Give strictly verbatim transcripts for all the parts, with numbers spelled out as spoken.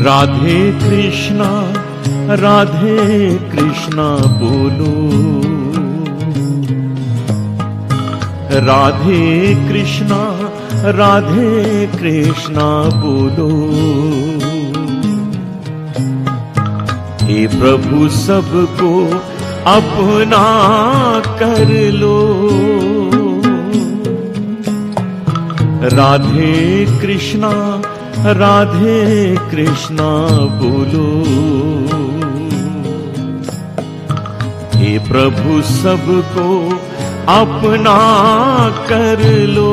राधे कृष्णा राधे कृष्णा बोलो, राधे कृष्णा राधे कृष्णा बोलो। हे प्रभु सबको अपना कर लो, राधे कृष्णा राधे कृष्णा बोलो। हे प्रभु सबको अपना कर लो,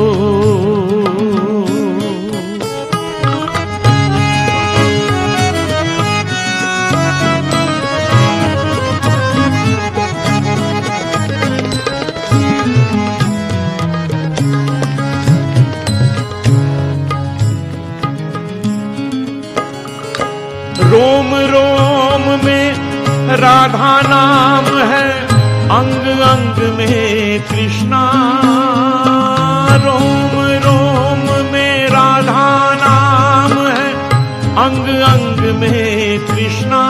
रोम रोम में राधा नाम है, अंग अंग में कृष्णा। रोम रोम में राधा नाम है, अंग अंग में कृष्णा।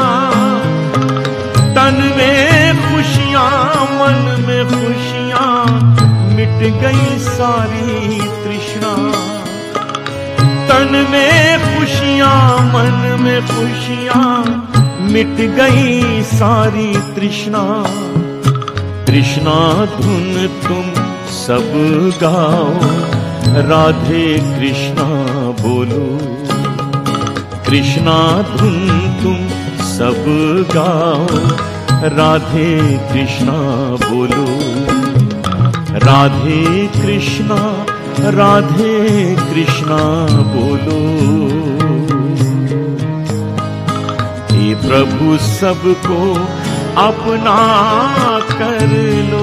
तन में खुशियां मन में खुशियां, मिट गई सारी तृष्णा। तन में खुशियां मन में खुशियां, मिट गई सारी तृष्णा। तृष्णा धुन तुम सब गाओ, राधे कृष्णा बोलो। कृष्णा धुन तुम सब गाओ, राधे कृष्णा बोलो। राधे कृष्णा राधे कृष्णा बोलो। हे प्रभु सबको अपना कर लो,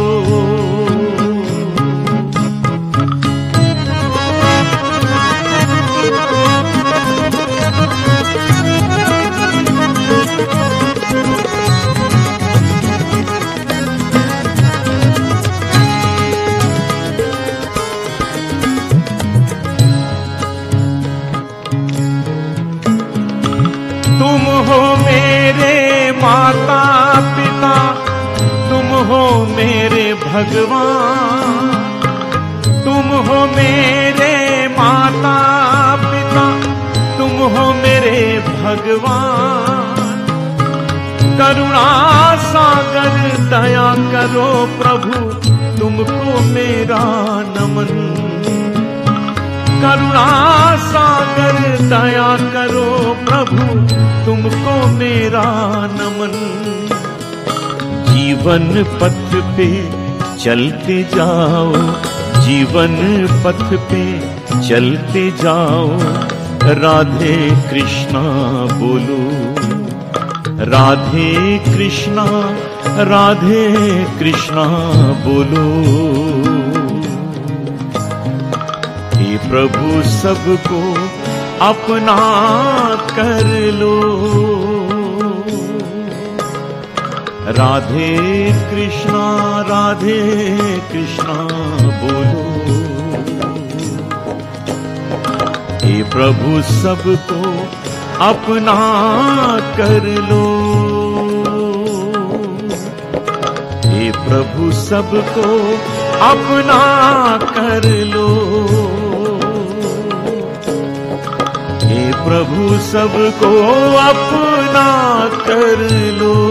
तुम हो मेरे माता पिता, तुम हो मेरे भगवान। तुम हो मेरे माता पिता, तुम हो मेरे भगवान। करुणा सागर दया करो प्रभु, तुमको मेरा नमन। करुणा सागर दया करो प्रभु, तुमको मेरा नमन। जीवन पथ पे चलते जाओ, जीवन पथ पे चलते जाओ, राधे कृष्णा बोलो। राधे कृष्णा राधे कृष्णा बोलो। हे प्रभु सबको अपना कर लो, राधे कृष्णा राधे कृष्णा बोलो। हे प्रभु सबको अपना कर लो, हे प्रभु सबको अपना कर लो। हे प्रभु सबको अपना कर लो।